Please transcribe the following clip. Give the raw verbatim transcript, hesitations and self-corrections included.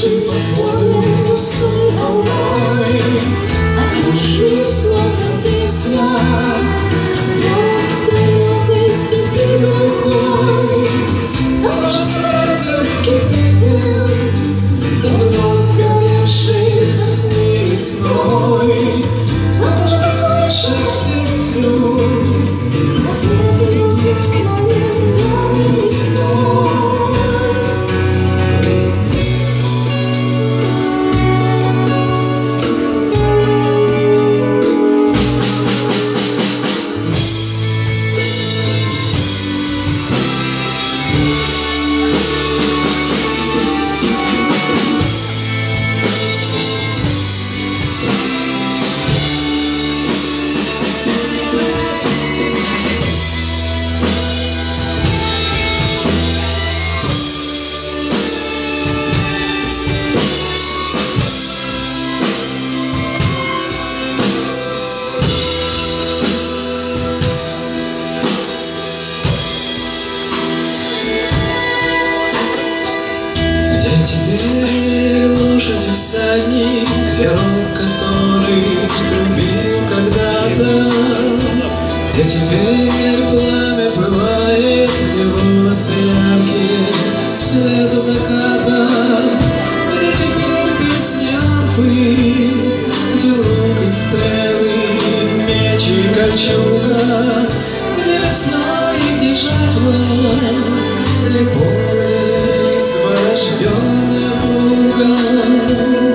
души по полю пустой волной, а души словно песня, зовут далекой степи глухой. Там ждет легкий пепел, давно сгоревший сосны весной. Там же слышит весну, ответы зимой весной. Теперь лошадь всадник, где рог, который трубил когда-то, где теперь пламя пылает, где волосы яркие цвета заката, где теперь песня арфы, где лук и стрелы, меч и кольчуга, где весна и где жатва, где поле освобожденная Богом.